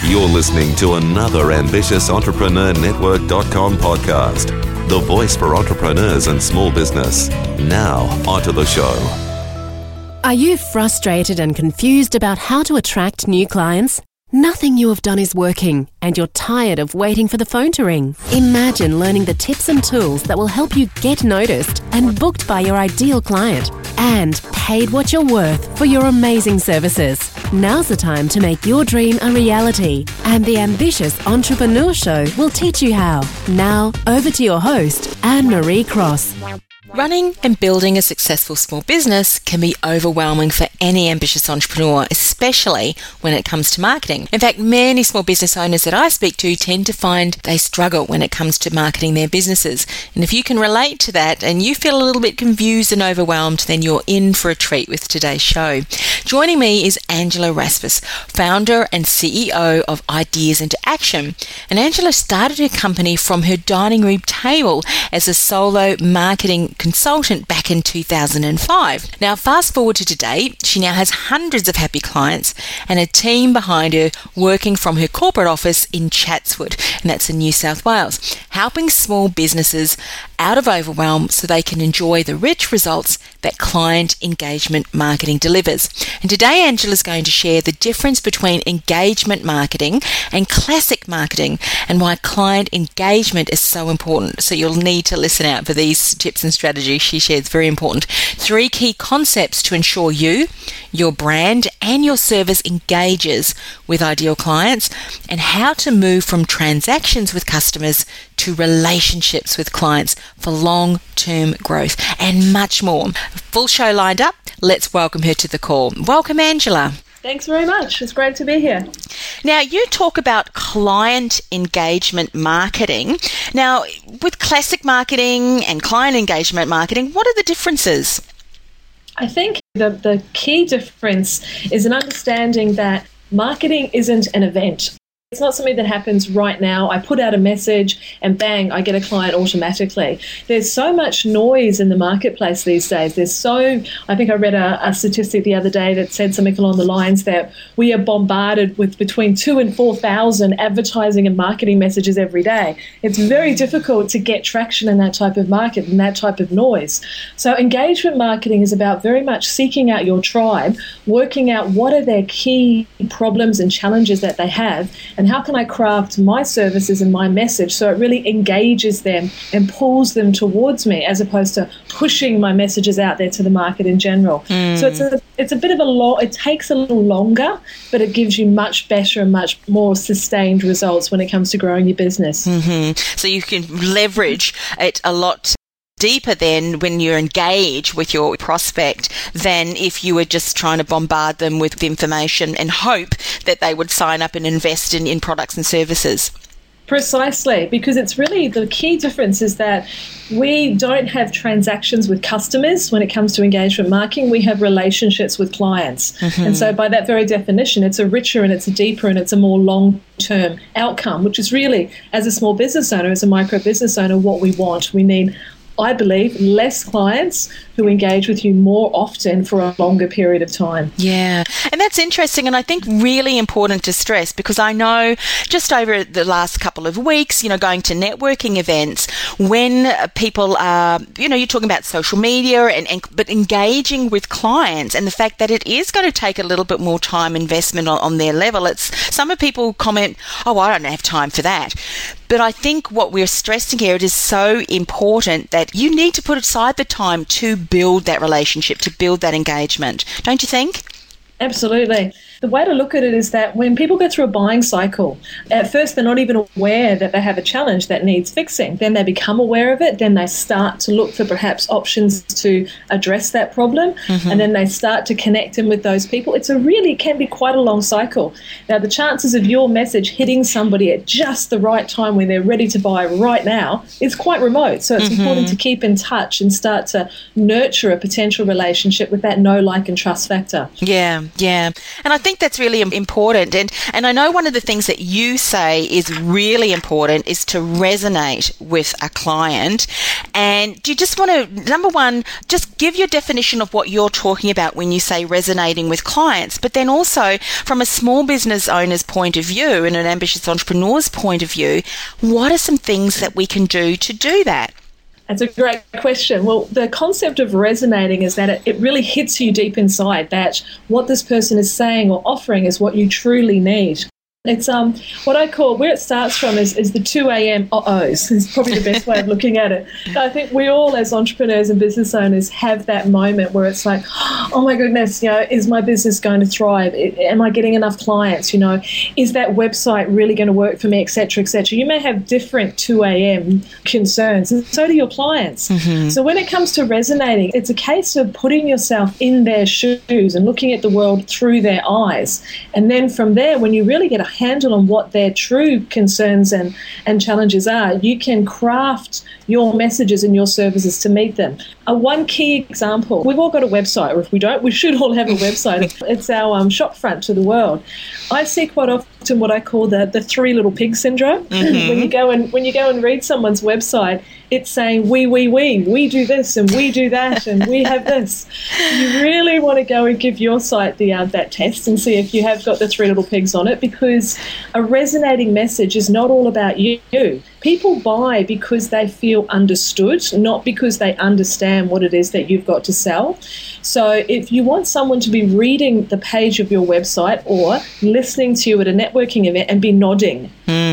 You're listening to another Ambitious Entrepreneur Network.com podcast, the voice for entrepreneurs and small business. Now, onto the show. Are you frustrated and confused about how to attract new clients? Nothing you have done is working, and you're tired of waiting for the phone to ring. Imagine learning the tips and tools that will help you get noticed and booked by your ideal client, and paid what you're worth for your amazing services. Now's the time to make your dream a reality, and the Ambitious Entrepreneur Show will teach you how. Now, over to your host, Anne-Marie Cross. Running and building a successful small business can be overwhelming for any ambitious entrepreneur, especially when it comes to marketing. In fact, many small business owners that I speak to tend to find they struggle when it comes to marketing their businesses. And if you can relate to that and you feel a little bit confused and overwhelmed, then you're in for a treat with today's show. Joining me is Angela Rasmus, founder and CEO of Ideas into Action. And Angela started her company from her dining room table as a solo marketing consultant back in 2005. Now, fast forward to today, she now has hundreds of happy clients and a team behind her working from her corporate office in Chatswood, and that's in New South Wales, helping small businesses out of overwhelm so they can enjoy the rich results that client engagement marketing delivers. And today, Angela's going to share the difference between engagement marketing and classic marketing and why client engagement is so important. So you'll need to listen out for these tips and strategies she shares. Very important. 3 key concepts to ensure you, your brand, and your service engages with ideal clients, and how to move from transactions with customers to relationships with clients for long-term growth, and much more. Full show lined up. Let's welcome her to the call. Welcome, Angela. Thanks very much. It's great to be here. Now, you talk about client engagement marketing. Now, with classic marketing and client engagement marketing, what are the differences? I think the key difference is an understanding that marketing isn't an event. It's not something that happens right now. I put out a message and bang, I get a client automatically. There's so much noise in the marketplace these days. I think I read a statistic the other day that said something along the lines that we are bombarded with between 2,000 and 4,000 advertising and marketing messages every day. It's very difficult to get traction in that type of market and that type of noise. So engagement marketing is about very much seeking out your tribe, working out what are their key problems and challenges that they have, and how can I craft my services and my message so it really engages them and pulls them towards me, as opposed to pushing my messages out there to the market in general. So it's a bit of it takes a little longer, but it gives you much better and much more sustained results when it comes to growing your business. So you can leverage it a lot deeper then when you're engaged with your prospect than if you were just trying to bombard them with information and hope that they would sign up and invest in products and services. Precisely, because it's really the key difference is that we don't have transactions with customers when it comes to engagement marketing. We have relationships with clients. And so by that very definition, it's a richer and it's a deeper and it's a more long-term outcome, which is really, as a small business owner, as a micro business owner, what we want. We need, I believe, less clients who engage with you more often for a longer period of time. Yeah, and that's interesting, and I think really important to stress, because I know just over the last couple of weeks, going to networking events, when people are, you're talking about social media but engaging with clients, and the fact that it is going to take a little bit more time investment on their level. Some people comment, oh, I don't have time for that. But I think what we're stressing here, it is so important that you need to put aside the time to build that relationship, to build that engagement. Don't you think? Absolutely. The way to look at it is that when people go through a buying cycle, at first they're not even aware that they have a challenge that needs fixing. Then they become aware of it. Then they start to look for perhaps options to address that problem. And then they start to connect in with those people. Can be quite a long cycle. Now, the chances of your message hitting somebody at just the right time when they're ready to buy right now is quite remote. So it's important to keep in touch and start to nurture a potential relationship with that know, like, and trust factor. Yeah. Yeah. And I think that's really important. And I know one of the things that you say is really important is to resonate with a client. And do you just want to, number one, just give your definition of what you're talking about when you say resonating with clients, but then also from a small business owner's point of view and an ambitious entrepreneur's point of view, what are some things that we can do to do that? That's a great question. Well, the concept of resonating is that it really hits you deep inside, that what this person is saying or offering is what you truly need. It's what I call, where it starts from is the 2 a.m. uh-ohs is probably the best way of looking at it. I think we all as entrepreneurs and business owners have that moment where it's like, oh my goodness, is my business going to thrive? Am I getting enough clients? Is that website really going to work for me, et cetera, et cetera. You may have different 2 a.m. concerns, and so do your clients. Mm-hmm. So when it comes to resonating, it's a case of putting yourself in their shoes and looking at the world through their eyes. And then from there, when you really get a handle on what their true concerns and challenges are, you can craft your messages and your services to meet them. One key example, we've all got a website, or if we don't, we should all have a website. It's our shop front to the world. I see quite often what I call the three little pigs syndrome. Mm-hmm. When you go and read someone's website, it's saying we do this and we do that and we have this. You really want to go and give your site that test and see if you have got the three little pigs on it, because a resonating message is not all about you. People buy because they feel understood, not because they understand what it is that you've got to sell. So if you want someone to be reading the page of your website or listening to you at a networking event and be nodding,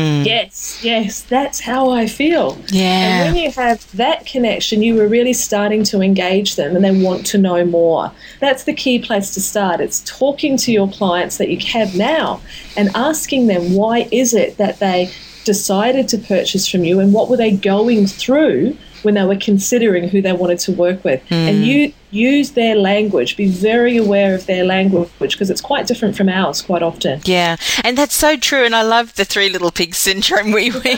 yes, that's how I feel. Yeah. And when you have that connection, you are really starting to engage them and they want to know more. That's the key place to start. It's talking to your clients that you have now and asking them, why is it that they decided to purchase from you and what were they going through when they were considering who they wanted to work with. And you use their language, be very aware of their language, because it's quite different from ours quite often. Yeah, and that's so true. And I love the three little pigs syndrome.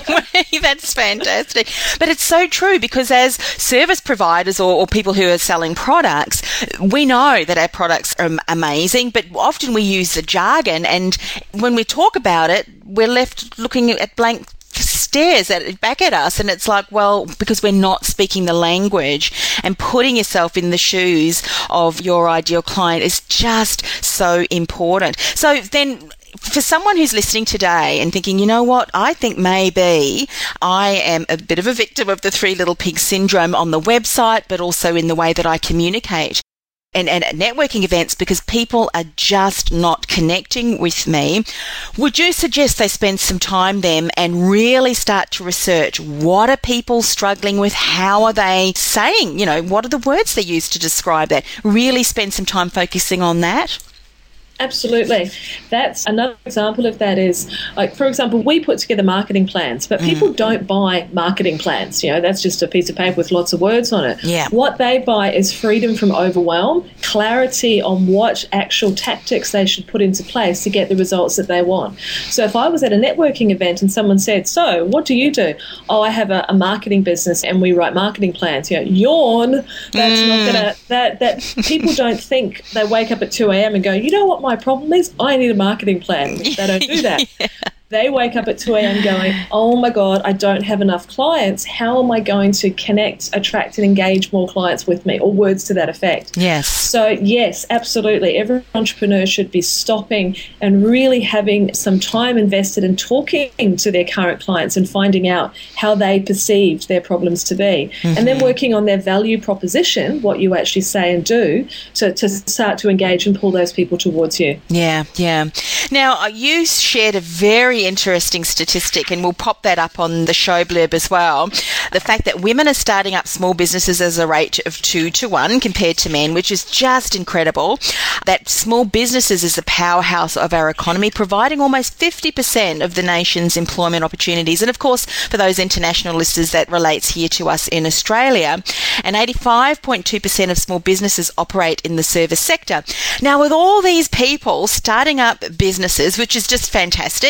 That's fantastic. But it's so true, because as service providers or people who are selling products, we know that our products are amazing, but often we use the jargon, and when we talk about it, we're left looking at blank stares back at us, and it's like, well, because we're not speaking the language, and putting yourself in the shoes of your ideal client is just so important. So then, for someone who's listening today and thinking, you know what, I think maybe I am a bit of a victim of the three little pigs syndrome on the website, but also in the way that I communicate and at networking events, because people are just not connecting with me, would you suggest they spend some time then and really start to research what are people struggling with? How are they saying, what are the words they use to describe that? Really spend some time focusing on that? Absolutely. That's another example of that is, like, for example, we put together marketing plans, but people don't buy marketing plans. That's just a piece of paper with lots of words on it. Yeah. What they buy is freedom from overwhelm, clarity on what actual tactics they should put into place to get the results that they want. So if I was at a networking event and someone said, so what do you do? Oh, I have a marketing business and we write marketing plans. Yawn. That's not gonna, that people don't think, they wake up at 2 a.m. and go, you know what my problem is? I need a marketing plan. They don't do that. Yeah. They wake up at 2 a.m. going, oh my God, I don't have enough clients. How am I going to connect, attract and engage more clients with me? Or words to that effect. Yes. So yes, absolutely. Every entrepreneur should be stopping and really having some time invested in talking to their current clients and finding out how they perceived their problems to be. Mm-hmm. And then working on their value proposition, what you actually say and do, to start to engage and pull those people towards you. Yeah, yeah. Now, you shared a very interesting statistic, and we'll pop that up on the show blurb as well. The fact that women are starting up small businesses as a rate of 2 to 1 compared to men, which is just incredible. That small businesses is the powerhouse of our economy, providing almost 50% of the nation's employment opportunities. And of course, for those international listeners, that relates here to us in Australia. And 85.2% of small businesses operate in the service sector. Now, with all these people starting up businesses, which is just fantastic,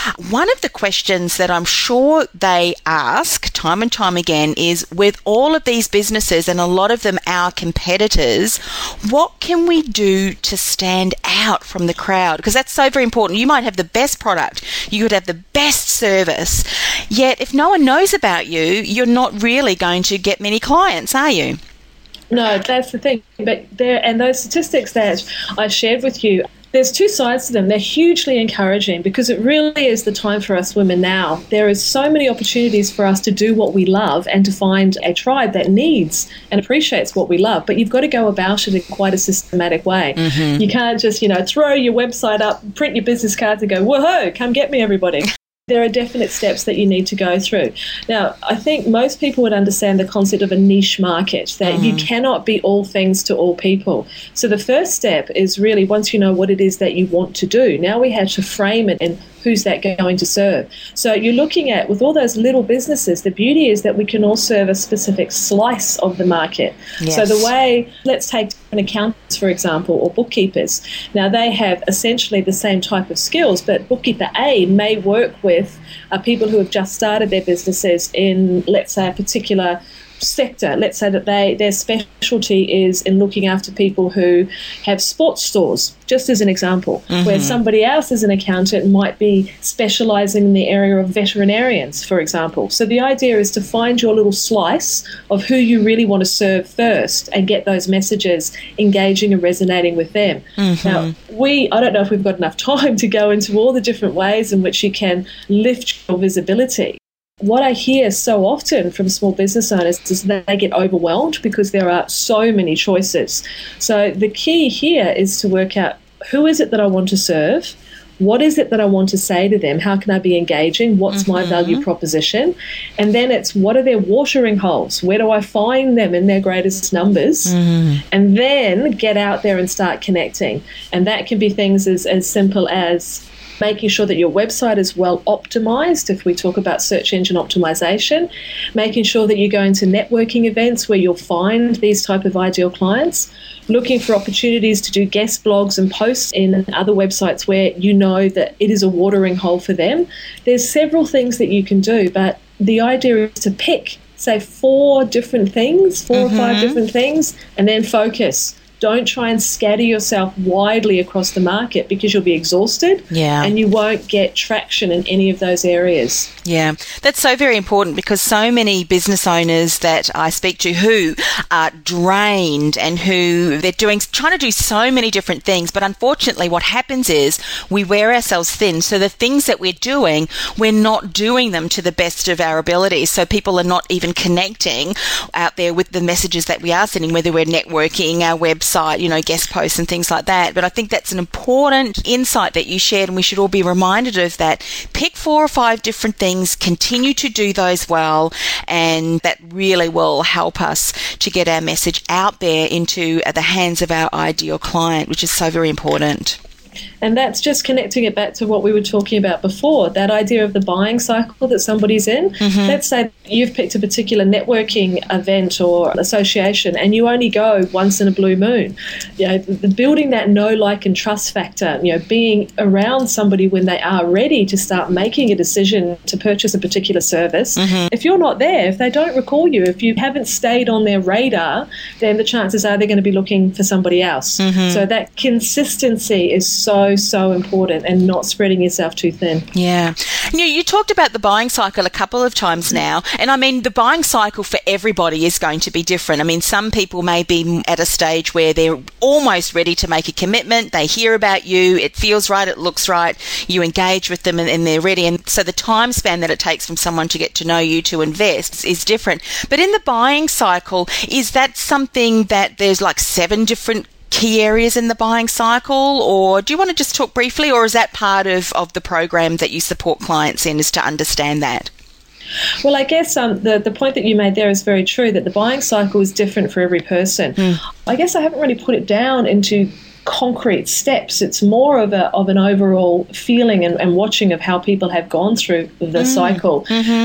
One of the questions that I'm sure they ask time and time again is, with all of these businesses and a lot of them our competitors, what can we do to stand out from the crowd? Because that's so very important. You might have the best product, you could have the best service, yet if no one knows about you, you're not really going to get many clients, are you? No, that's the thing. But those statistics that I shared with you, there's two sides to them. They're hugely encouraging because it really is the time for us women now. There is so many opportunities for us to do what we love and to find a tribe that needs and appreciates what we love. But you've got to go about it in quite a systematic way. Mm-hmm. You can't just, throw your website up, print your business cards and go, whoa, come get me, everybody. There are definite steps that you need to go through. Now, I think most people would understand the concept of a niche market, that you cannot be all things to all people. So the first step is really, once you know what it is that you want to do, now we have to frame it in who's that going to serve. So you're looking at, with all those little businesses, the beauty is that we can all serve a specific slice of the market. Yes. So the way, let's take accountants, for example, or bookkeepers. Now, they have essentially the same type of skills, but bookkeeper A may work with people who have just started their businesses in, let's say, a particular sector. Let's say that their specialty is in looking after people who have sports stores, just as an example, where somebody else as an accountant might be specialising in the area of veterinarians, for example. So the idea is to find your little slice of who you really want to serve first and get those messages engaging and resonating with them. Now, I don't know if we've got enough time to go into all the different ways in which you can lift your visibility. What I hear so often from small business owners is that they get overwhelmed because there are so many choices. So the key here is to work out, who is it that I want to serve? What is it that I want to say to them? How can I be engaging? What's my value proposition? And then it's, what are their watering holes? Where do I find them in their greatest numbers? And then get out there and start connecting. And that can be things as simple as making sure that your website is well optimized, if we talk about search engine optimization, making sure that you go into networking events where you'll find these type of ideal clients, looking for opportunities to do guest blogs and posts in other websites where you know that it is a watering hole for them. There's several things that you can do, but the idea is to pick, say, 4 different things, 4 or 5 different things, and then focus. Don't try and scatter yourself widely across the market because you'll be exhausted and you won't get traction in any of those areas. Yeah, that's so very important, because so many business owners that I speak to who are drained and who they're trying to do so many different things, but unfortunately what happens is we wear ourselves thin. So the things that we're doing, we're not doing them to the best of our abilities. So people are not even connecting out there with the messages that we are sending, whether we're networking, our website, guest posts and things like that. But I think that's an important insight that you shared, and we should all be reminded of that. Pick 4 or 5 different things, continue to do those well, and that really will help us to get our message out there into the hands of our ideal client, which is so very important. And that's just connecting it back to what we were talking about before, that idea of the buying cycle that somebody's in. Let's say you've picked a particular networking event or association and you only go once in a blue moon. Building that know, like, and trust factor, being around somebody when they are ready to start making a decision to purchase a particular service. If you're not there, if they don't recall you, if you haven't stayed on their radar, then the chances are they're going to be looking for somebody else. So that consistency is so important, and not spreading yourself too thin. Yeah. You talked about the buying cycle a couple of times now, and I mean, the buying cycle for everybody is going to be different. I mean, some people may be at a stage where they're almost ready to make a commitment. They hear about you, it feels right, it looks right, you engage with them and they're ready. And so the time span that it takes from someone to get to know you to invest is different. But in the buying cycle, is that something that there's like 7 different key areas in the buying cycle, or do you want to just talk briefly, or is that part of the program that you support clients in, is to understand that? Well, I guess the point that you made there is very true, that the buying cycle is different for every person. I guess I haven't really put it down into concrete steps. It's more of an overall feeling and watching of how people have gone through the cycle. But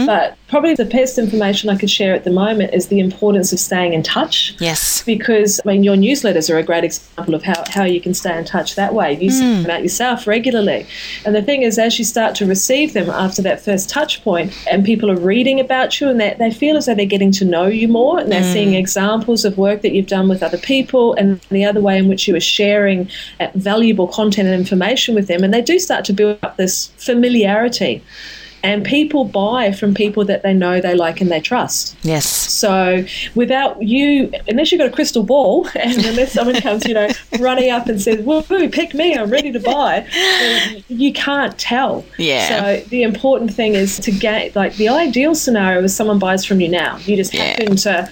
Probably the best information I could share at the moment is the importance of staying in touch. Yes. Because, your newsletters are a great example of how you can stay in touch that way. You send them out yourself regularly. And the thing is, as you start to receive them after that first touch point, and people are reading about you, and they feel as though they're getting to know you more, and they're seeing examples of work that you've done with other people, and the other way in which you are sharing valuable content and information with them, and they do start to build up this familiarity. And people buy from people that they know, they like, and they trust. Yes. So without you, unless you've got a crystal ball, and unless someone comes, running up and says, "Woo, pick me, I'm ready to buy," you can't tell. Yeah. So the important thing is to get, the ideal scenario is someone buys from you now. You just happen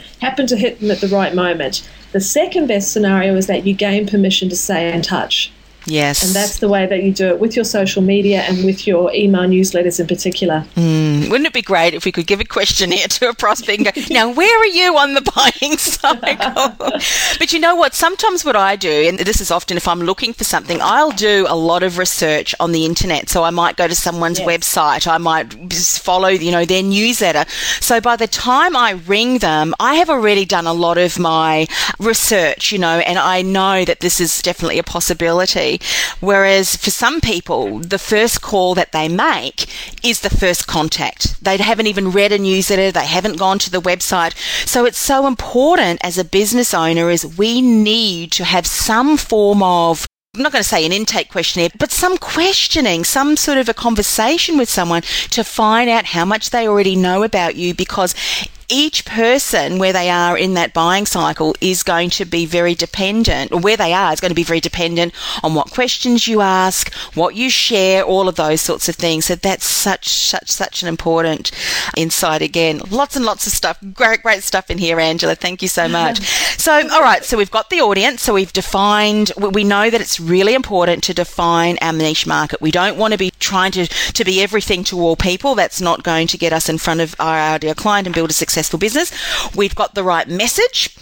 to hit them at the right moment. The second best scenario is that you gain permission to stay in touch. Yes. And that's the way that you do it, with your social media and with your email newsletters in particular. Wouldn't it be great if we could give a questionnaire to a prospect and go, now, where are you on the buying cycle? But you know what? Sometimes what I do, and this is often if I'm looking for something, I'll do a lot of research on the internet. So I might go to someone's website. I might follow, their newsletter. So by the time I ring them, I have already done a lot of my research, and I know that this is definitely a possibility. Whereas for some people, the first call that they make is the first contact. They haven't even read a newsletter. They haven't gone to the website. So it's so important as a business owner is we need to have some form of, I'm not going to say an intake questionnaire, but some questioning, some sort of a conversation with someone to find out how much they already know about you, because each person where they are in that buying cycle is going to be very dependent, or where they are is going to be very dependent on what questions you ask, what you share, all of those sorts of things. So that's such an important insight again. Lots and lots of stuff. Great stuff in here, Angela. Thank you so much. So, all right. So we've got the audience. So we've defined, we know that it's really important to define our niche market. We don't want to be trying to be everything to all people. That's not going to get us in front of our ideal client and build a successful business. We've got the right message.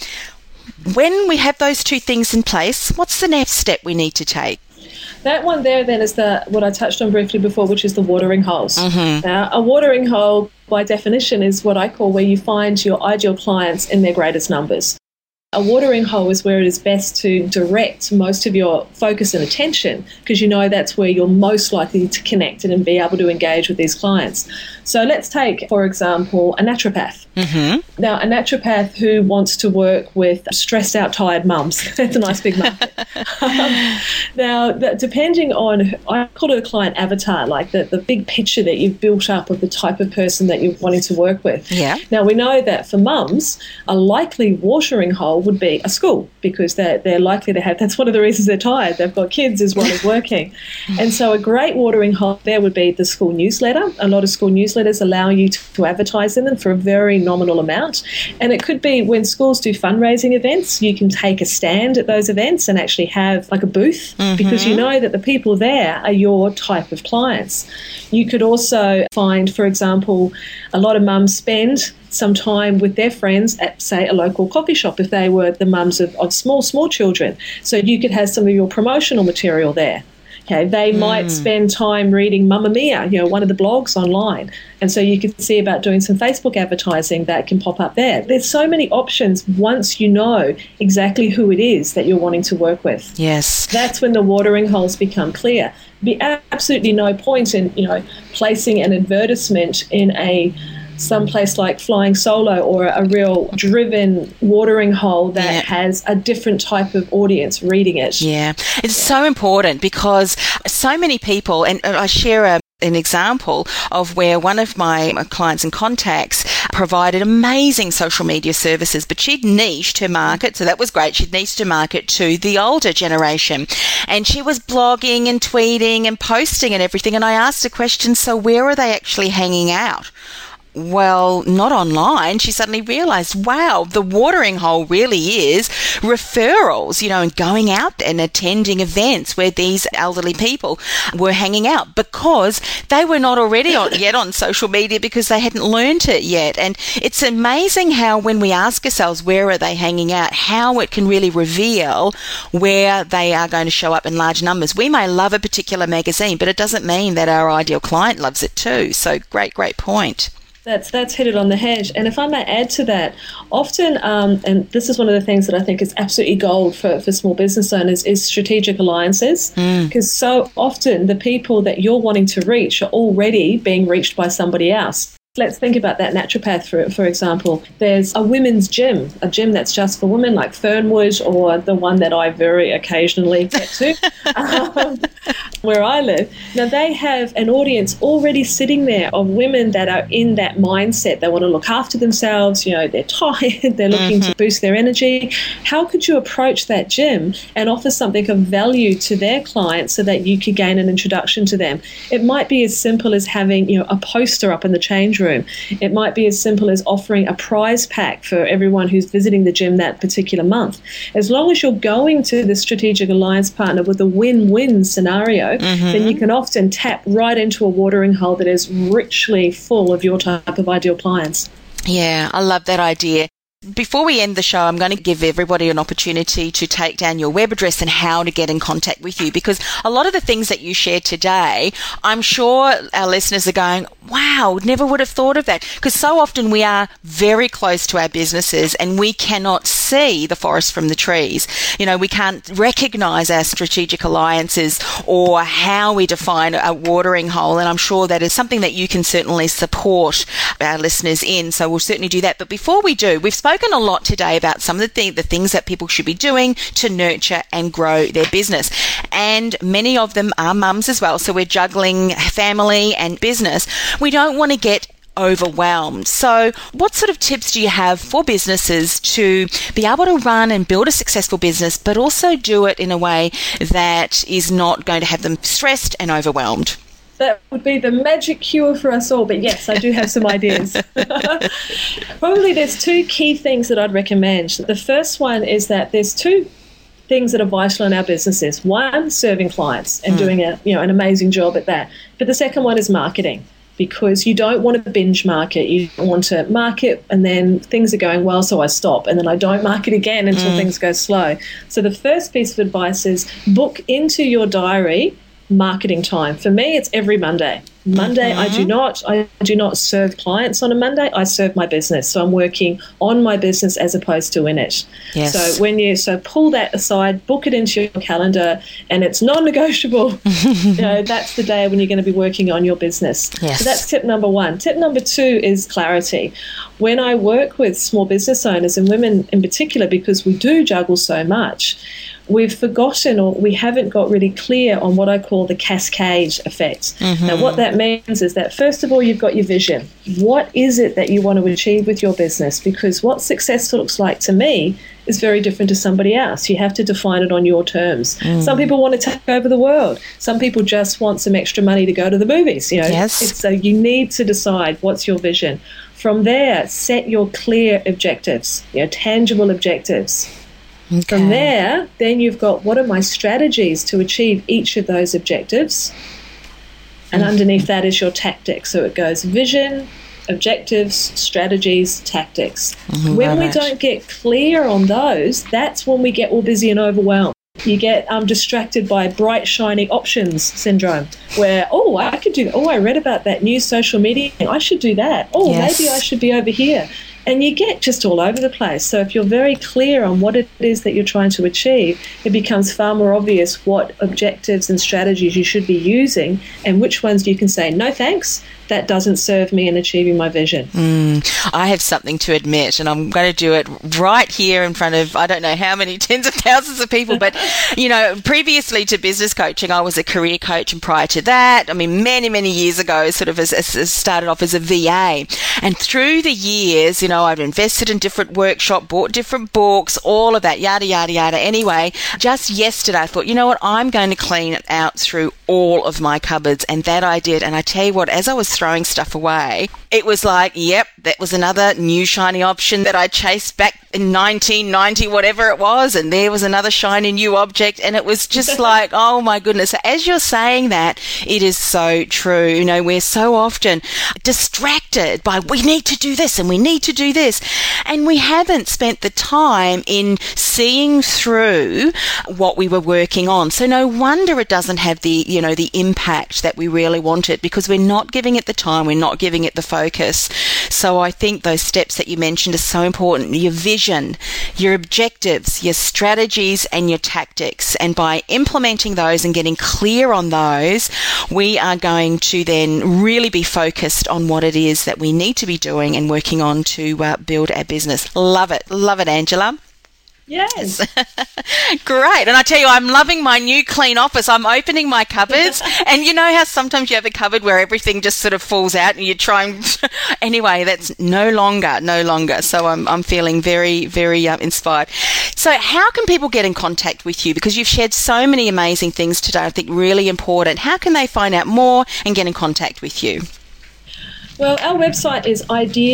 When we have those two things in place, what's the next step we need to take? That one there then is what I touched on briefly before, which is the watering holes. Now, a watering hole, by definition, is what I call where you find your ideal clients in their greatest numbers. A watering hole is where it is best to direct most of your focus and attention, because that's where you're most likely to connect and be able to engage with these clients. So let's take, for example, a naturopath. Now, a naturopath who wants to work with stressed out, tired mums. That's a nice big market. Now, depending on, I call it a client avatar, like the big picture that you've built up of the type of person that you're wanting to work with. Yeah. Now, we know that for mums, a likely watering hole would be a school, because they're likely to have, that's one of the reasons they're tired. They've got kids as well as working. And so a great watering hole there would be the school newsletter. A lot of school newsletters allow you to advertise in them for a very nominal amount. And it could be when schools do fundraising events, you can take a stand at those events and actually have like a booth, because you know that the people there are your type of clients. You could also find, for example, a lot of mums spend some time with their friends at, say, a local coffee shop if they were the mums of small children. So you could have some of your promotional material there. Okay, they might spend time reading Mamma Mia, one of the blogs online. And so you can see about doing some Facebook advertising that can pop up there. There's so many options once you know exactly who it is that you're wanting to work with. Yes. That's when the watering holes become clear. Be absolutely no point in, placing an advertisement in some place like Flying Solo or a real driven watering hole that has a different type of audience reading it. Yeah, it's so important, because so many people, and I share an example of where one of my clients and contacts provided amazing social media services, but she'd niched her market, so that was great. She'd niched her market to the older generation, and she was blogging and tweeting and posting and everything, and I asked a question, so where are they actually hanging out? Well, not online. She suddenly realized, wow, the watering hole really is referrals, and going out and attending events where these elderly people were hanging out, because they were not already yet on social media, because they hadn't learned it yet. And it's amazing how when we ask ourselves, where are they hanging out, how it can really reveal where they are going to show up in large numbers. We may love a particular magazine, but it doesn't mean that our ideal client loves it too. So great point. That's hit it on the head. And if I may add to that, often, and this is one of the things that I think is absolutely gold for small business owners, is strategic alliances. Because so often the people that you're wanting to reach are already being reached by somebody else. Let's think about that naturopath, for example. There's a women's gym, a gym that's just for women like Fernwood, or the one that I very occasionally get to, where I live. Now, they have an audience already sitting there of women that are in that mindset. They want to look after themselves, they're tired, they're looking to boost their energy. How could you approach that gym and offer something of value to their clients so that you could gain an introduction to them? It might be as simple as having, a poster up in the change room. It might be as simple as offering a prize pack for everyone who's visiting the gym that particular month. As long as you're going to the strategic alliance partner with a win-win scenario, then you can often tap right into a watering hole that is richly full of your type of ideal clients. Yeah, I love that idea. Before we end the show, I'm going to give everybody an opportunity to take down your web address and how to get in contact with you, because a lot of the things that you shared today, I'm sure our listeners are going, wow, never would have thought of that. Because so often we are very close to our businesses and we cannot see the forest from the trees. We can't recognize our strategic alliances or how we define a watering hole. And I'm sure that is something that you can certainly support our listeners in. So we'll certainly do that. But before we do, we've spoken a lot today about some of the things that people should be doing to nurture and grow their business. And many of them are mums as well. So we're juggling family and business. We don't want to get overwhelmed. So what sort of tips do you have for businesses to be able to run and build a successful business, but also do it in a way that is not going to have them stressed and overwhelmed? That would be the magic cure for us all. But yes, I do have some ideas. Probably there's two key things that I'd recommend. The first one is that there's two things that are vital in our businesses. One, serving clients and doing an amazing job at that. But the second one is marketing, because you don't want to binge market. You don't want to market and then things are going well, so I stop, and then I don't market again until things go slow. So the first piece of advice is book into your diary marketing time. For me, it's every Monday. I do not serve clients on a Monday. I serve my business. So I'm working on my business as opposed to in it. Yes. So pull that aside, book it into your calendar, and it's non-negotiable. That's the day when you're going to be working on your business. Yes. So that's tip number one. Tip number two is clarity. When I work with small business owners and women in particular, because we do juggle so much, we've forgotten, or we haven't got really clear on what I call the cascade effect. Now, what that means is that, first of all, you've got your vision. What is it that you want to achieve with your business? Because what success looks like to me is very different to somebody else. You have to define it on your terms. Some people want to take over the world. Some people just want some extra money to go to the movies. Yes. So you need to decide what's your vision. From there, set your clear objectives, tangible objectives. Okay. From there, then you've got, what are my strategies to achieve each of those objectives? And underneath that is your tactics. So it goes vision, objectives, strategies, tactics. When we don't get clear on those, that's when we get all busy and overwhelmed. You get distracted by bright, shiny options syndrome, where, I could do that. I read about that new social media thing. I should do that. Maybe I should be over here. And you get just all over the place. So if you're very clear on what it is that you're trying to achieve, it becomes far more obvious what objectives and strategies you should be using and which ones you can say, no thanks, that doesn't serve me in achieving my vision. I have something to admit, and I'm going to do it right here in front of, I don't know how many tens of thousands of people, but, previously to business coaching, I was a career coach, and prior to that, many, many years ago, sort of as started off as a VA. And through the years, I've invested in different workshops, bought different books, all of that, yada, yada, yada. Anyway, just yesterday, I thought, you know what, I'm going to clean it out through all of my cupboards, and that I did. And I tell you what, as I was throwing stuff away, it was like, yep, that was another new shiny option that I chased back in 1990, whatever it was, and there was another shiny new object, and it was just like, oh my goodness. So as you're saying that, it is so true. We're so often distracted by, we need to do this and we need to do do this. And we haven't spent the time in seeing through what we were working on. So no wonder it doesn't have the impact that we really wanted, because we're not giving it the time, we're not giving it the focus. So I think those steps that you mentioned are so important. Your vision, your objectives, your strategies and your tactics. And by implementing those and getting clear on those, we are going to then really be focused on what it is that we need to be doing and working on to build our business. Love it, Angela. Yes. Great. And I tell you, I'm loving my new clean office. I'm opening my cupboards. And you know how sometimes you have a cupboard where everything just sort of falls out and you try and... Anyway, that's no longer. So I'm feeling very, very inspired. So how can people get in contact with you? Because you've shared so many amazing things today, I think really important. How can they find out more and get in contact with you? Well, our website is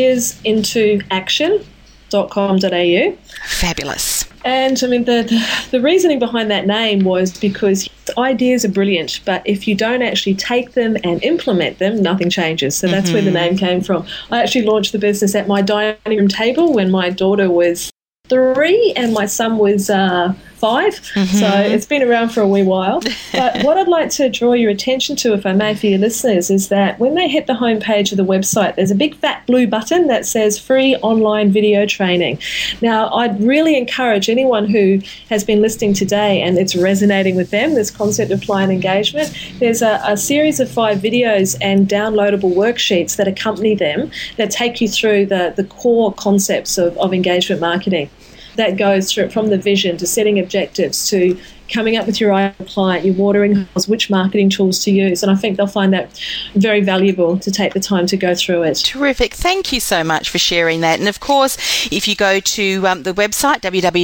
ideasintoaction.com.au. Fabulous. And I mean, the reasoning behind that name was because ideas are brilliant, but if you don't actually take them and implement them, nothing changes. So that's where the name came from. I actually launched the business at my dining room table when my daughter was 3 and my son was 5. So it's been around for a wee while. But what I'd like to draw your attention to, if I may, for your listeners, is that when they hit the homepage of the website, there's a big fat blue button that says free online video training. Now, I'd really encourage anyone who has been listening today and it's resonating with them, this concept of client engagement, there's a series of 5 videos and downloadable worksheets that accompany them that take you through the core concepts of engagement marketing. That goes through from the vision to setting objectives to coming up with your ideal client, your watering holes, which marketing tools to use. And I think they'll find that very valuable to take the time to go through it. Terrific. Thank you so much for sharing that. And of course, if you go to the website,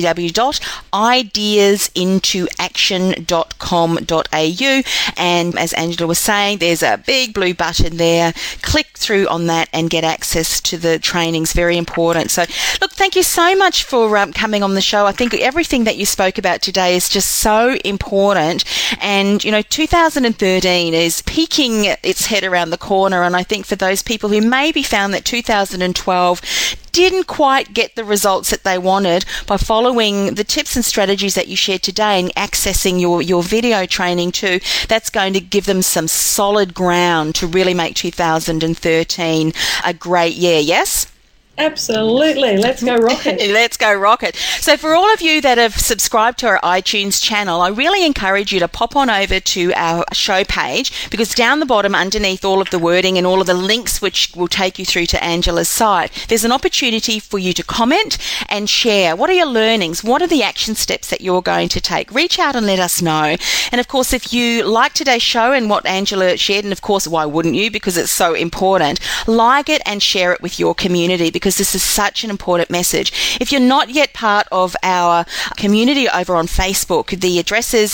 www.ideasintoaction.com.au, and as Angela was saying, there's a big blue button there. Click through on that and get access to the trainings. Very important. So look, thank you so much for coming on the show. I think everything that you spoke about today is just so important. And, 2013 is peeking its head around the corner. And I think for those people who maybe found that 2012 didn't quite get the results that they wanted by following the tips and strategies that you shared today and accessing your video training too, that's going to give them some solid ground to really make 2013 a great year. Yes? Absolutely. Let's go rocket. Let's go rocket. So for all of you that have subscribed to our iTunes channel, I really encourage you to pop on over to our show page, because down the bottom underneath all of the wording and all of the links which will take you through to Angela's site, there's an opportunity for you to comment and share. What are your learnings? What are the action steps that you're going to take? Reach out and let us know. And of course, if you like today's show and what Angela shared, and of course, why wouldn't you? Because it's so important. Like it and share it with your community, because this is such an important message. If you're not yet part of our community over on Facebook, the address is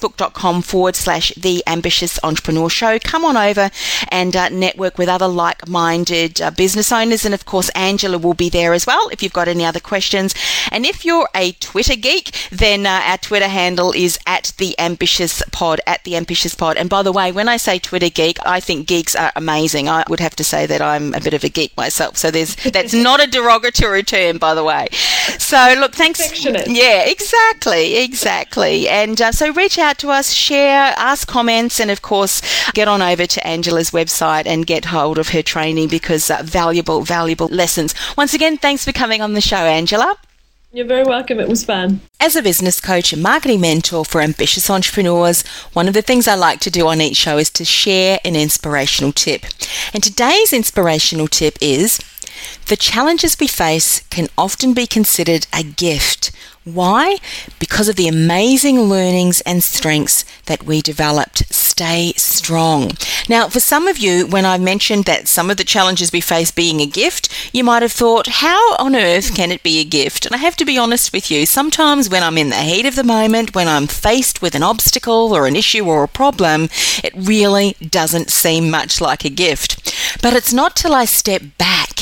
facebook.com/The Ambitious Entrepreneur Show. Come on over and network with other like-minded business owners. And of course, Angela will be there as well if you've got any other questions. And if you're a Twitter geek, then our Twitter handle is @TheAmbitiousPod, @TheAmbitiousPod. And by the way, when I say Twitter geek, I think geeks are amazing. I would have to say that I'm a bit of a geek myself. So that's not a derogatory term, by the way. So look, thanks. Affectionate. Yeah, exactly. And so reach out to us, share, ask comments, and of course, get on over to Angela's website and get hold of her training, because valuable lessons. Once again, thanks for coming on the show, Angela. You're very welcome. It was fun. As a business coach and marketing mentor for ambitious entrepreneurs, one of the things I like to do on each show is to share an inspirational tip. And today's inspirational tip is: the challenges we face can often be considered a gift. Why? Because of the amazing learnings and strengths that we developed. Stay strong. Now, for some of you, when I mentioned that some of the challenges we face being a gift, you might have thought, how on earth can it be a gift? And I have to be honest with you, sometimes when I'm in the heat of the moment, when I'm faced with an obstacle or an issue or a problem, it really doesn't seem much like a gift. But it's not till I step back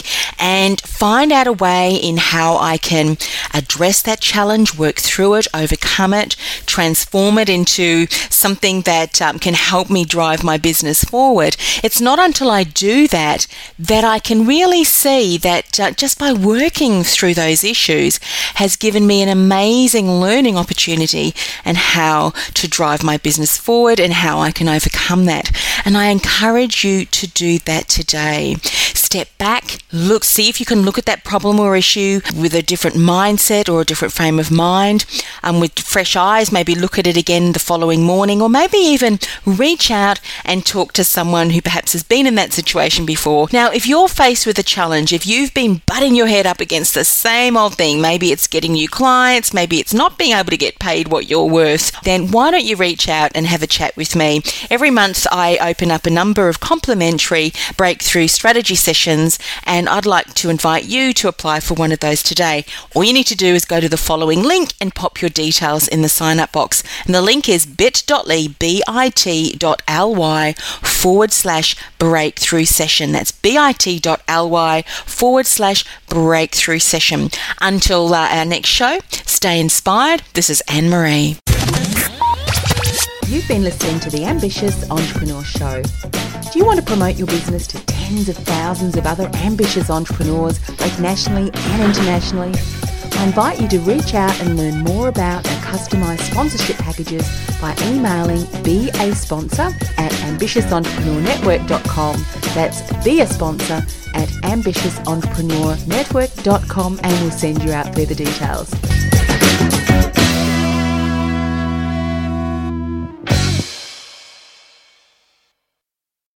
and find out a way in how I can address that challenge, work through it, overcome it, transform it into something that can help me drive my business forward. It's not until I do that I can really see that just by working through those issues has given me an amazing learning opportunity and how to drive my business forward and how I can overcome that. And I encourage you to do that today. Step back, see if you can look at that problem or issue with a different mindset or a different frame of mind, with fresh eyes. Maybe look at it again the following morning, or maybe even reach out and talk to someone who perhaps has been in that situation before. Now, if you're faced with a challenge, if you've been butting your head up against the same old thing, maybe it's getting new clients, maybe it's not being able to get paid what you're worth, then why don't you reach out and have a chat with me? Every month I open up a number of complimentary breakthrough strategy sessions, and I'd like to invite you to apply for one of those today. All you need to do is go to the following link and pop your details in the sign up box. And the link is bit.ly/breakthrough session. That's bit.ly/breakthrough session. Until our next show, stay inspired. This is Anne-Marie. You've been listening to The Ambitious Entrepreneur Show. Do you want to promote your business to tens of thousands of other ambitious entrepreneurs, both nationally and internationally? I invite you to reach out and learn more about our customised sponsorship packages by emailing beasponsor@ambitiousentrepreneurnetwork.com. That's beasponsor@ambitiousentrepreneurnetwork.com, and we'll send you out further details.